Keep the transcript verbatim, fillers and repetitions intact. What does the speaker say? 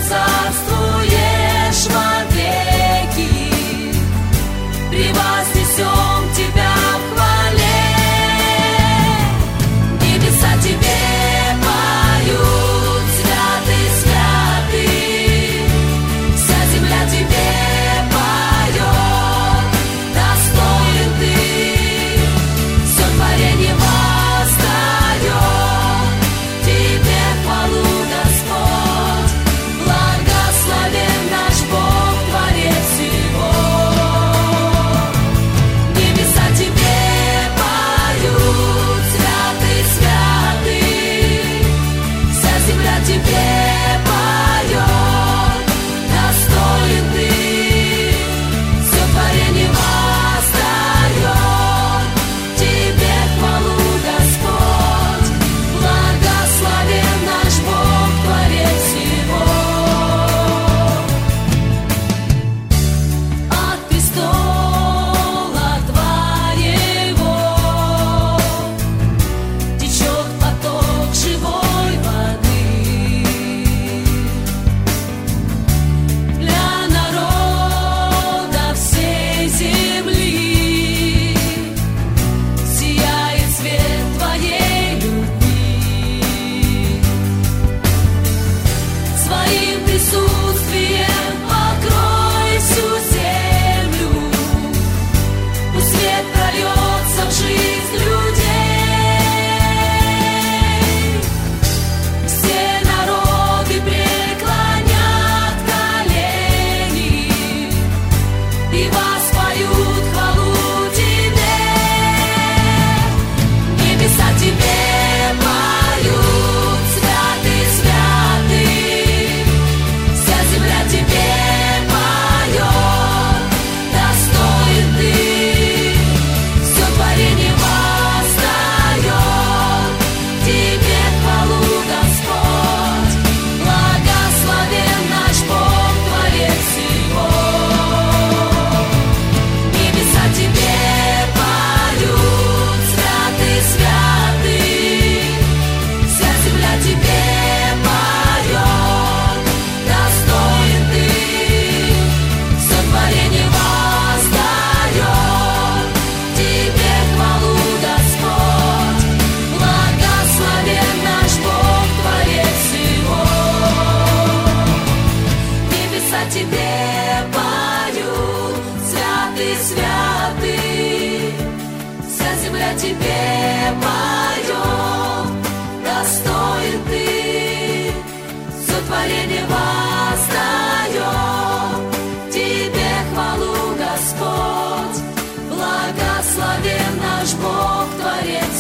царствуешь вовеки, превознесем Тебя в хвале. Небеса Тебе поют, святый, святый, вся земля Тебе поет, достоин Ты, все творение воздает Тебе хвалу, Господь. Благословен наш Бог, Творец всего. Небеса Тебе поют, святый, святый, вся земля Тебе поет, достоин Ты, все творение воздает Тебе хвалу, Господь. Благословен наш Бог, Творец всего. От престола Твоего течет поток живой воды для народа всей земли. Сияет свет Твоей любви, своим присутствием покрой всю землю. Пусть свет прольется в жизнь людей. Все народы преклонят колени и воспоют хвалу Тебе. Небеса Тебе поют, святый, святый, вся земля Тебе поет, достоин Ты, все творение воздает Тебе хвалу, Господь. Благословен наш Бог, Творец всего. Небеса Тебе поют, святый, святый, вся земля Тебе поет, достоин Ты, все творение воздает Тебе хвалу, Господь. Благословен наш Бог, Творец всего. Небеса Тебе поют, святый, святый, вся земля Тебе поет, достоин Ты, все творение воздает Тебе хвалу, Господь. Благословен наш Бог, Творец